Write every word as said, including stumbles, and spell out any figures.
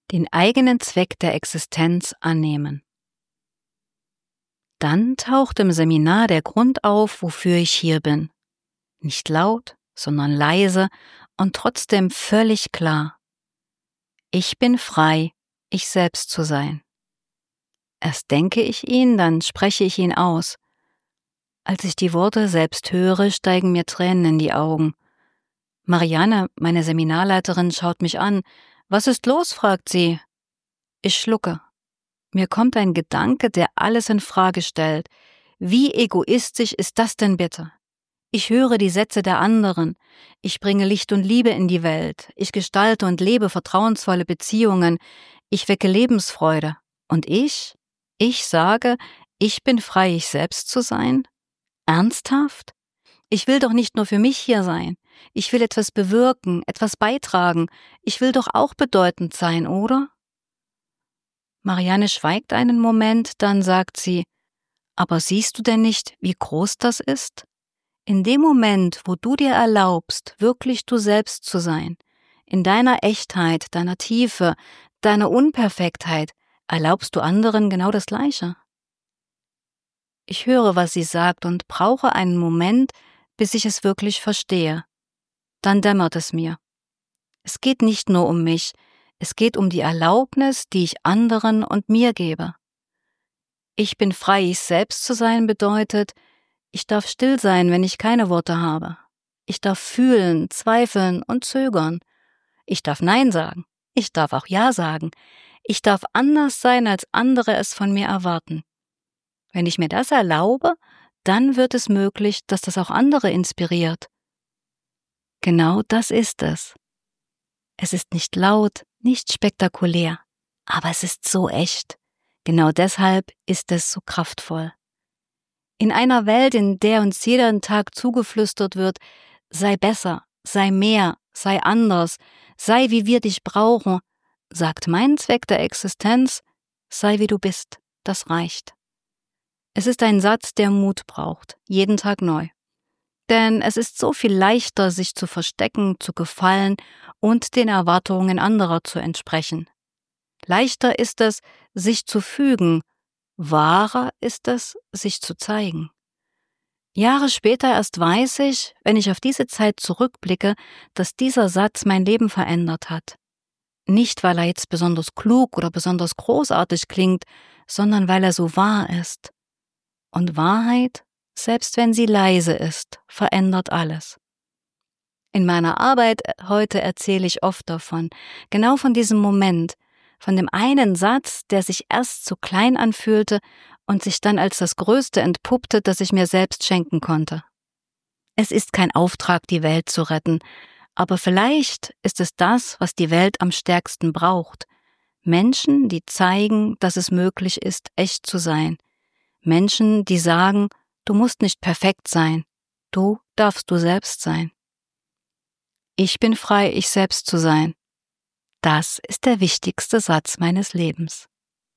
Den eigenen Zweck der Existenz annehmen. Dann taucht im Seminar der Grund auf, wofür ich hier bin. Nicht laut, sondern leise und trotzdem völlig klar. Ich bin frei, ich selbst zu sein. Erst denke ich ihn, dann spreche ich ihn aus. Als ich die Worte selbst höre, steigen mir Tränen in die Augen. Marianne, meine Seminarleiterin, schaut mich an. »Was ist los?« fragt sie. Ich schlucke. Mir kommt ein Gedanke, der alles in Frage stellt. Wie egoistisch ist das denn bitte? Ich höre die Sätze der anderen. Ich bringe Licht und Liebe in die Welt. Ich gestalte und lebe vertrauensvolle Beziehungen. Ich wecke Lebensfreude. Und ich? Ich sage, ich bin frei, ich selbst zu sein? Ernsthaft? Ich will doch nicht nur für mich hier sein. Ich will etwas bewirken, etwas beitragen. Ich will doch auch bedeutend sein, oder? Marianne schweigt einen Moment, dann sagt sie, aber siehst du denn nicht, wie groß das ist? In dem Moment, wo du dir erlaubst, wirklich du selbst zu sein, in deiner Echtheit, deiner Tiefe, deiner Unperfektheit, erlaubst du anderen genau das Gleiche. Ich höre, was sie sagt und brauche einen Moment, bis ich es wirklich verstehe. Dann dämmert es mir. Es geht nicht nur um mich, es geht um die Erlaubnis, die ich anderen und mir gebe. Ich bin frei, ich selbst zu sein bedeutet, ich darf still sein, wenn ich keine Worte habe. Ich darf fühlen, zweifeln und zögern. Ich darf Nein sagen. Ich darf auch Ja sagen. Ich darf anders sein, als andere es von mir erwarten. Wenn ich mir das erlaube, dann wird es möglich, dass das auch andere inspiriert. Genau das ist es. Es ist nicht laut, nicht spektakulär, aber es ist so echt. Genau deshalb ist es so kraftvoll. In einer Welt, in der uns jeden Tag zugeflüstert wird, sei besser, sei mehr, sei anders, sei wie wir dich brauchen, sagt mein Zweck der Existenz, sei wie du bist, das reicht. Es ist ein Satz, der Mut braucht, jeden Tag neu. Denn es ist so viel leichter, sich zu verstecken, zu gefallen und den Erwartungen anderer zu entsprechen. Leichter ist es, sich zu fügen, wahrer ist es, sich zu zeigen. Jahre später erst weiß ich, wenn ich auf diese Zeit zurückblicke, dass dieser Satz mein Leben verändert hat. Nicht, weil er jetzt besonders klug oder besonders großartig klingt, sondern weil er so wahr ist. Und Wahrheit, selbst wenn sie leise ist, verändert alles. In meiner Arbeit heute erzähle ich oft davon, genau von diesem Moment, von dem einen Satz, der sich erst so klein anfühlte und sich dann als das Größte entpuppte, das ich mir selbst schenken konnte. Es ist kein Auftrag, die Welt zu retten, aber vielleicht ist es das, was die Welt am stärksten braucht. Menschen, die zeigen, dass es möglich ist, echt zu sein. Menschen, die sagen, du musst nicht perfekt sein, du darfst du selbst sein. Ich bin frei, ich selbst zu sein. Das ist der wichtigste Satz meines Lebens.